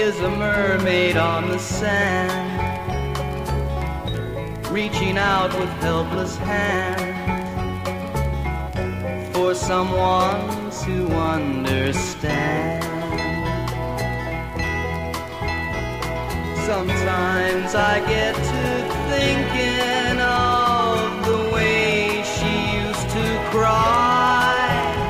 is a mermaid on the sand, reaching out with helpless hands for someone to understand. Sometimes I get to thinking of the way she used to cry.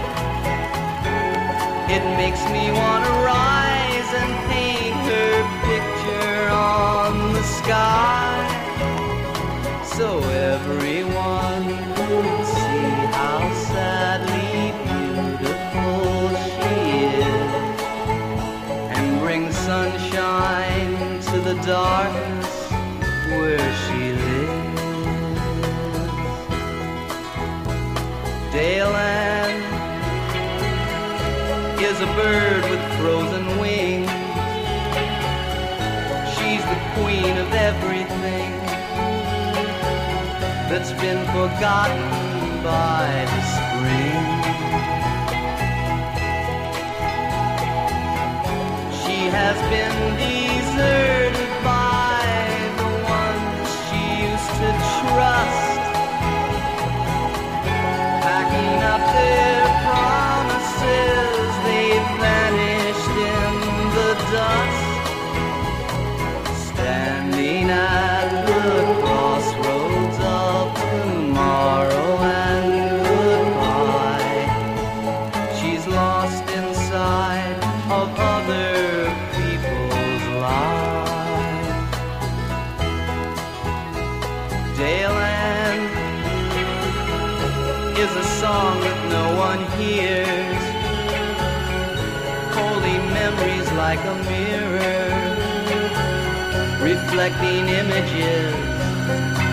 It makes me want to rise and paint her picture on the sky, so everyone can see how sadly beautiful she is, and bring sunshine to the darkness where she lives. Dayland is a bird with frozen wings. She's the queen of everything that's been forgotten by the spring. She has been deserted by the ones she used to trust, packing up their promises, they've vanished in the dust. Standing at the crossroads of tomorrow and goodbye, she's lost inside of other people's lives. Dayland is a song that no one hears, holding memories like a mirror, reflecting images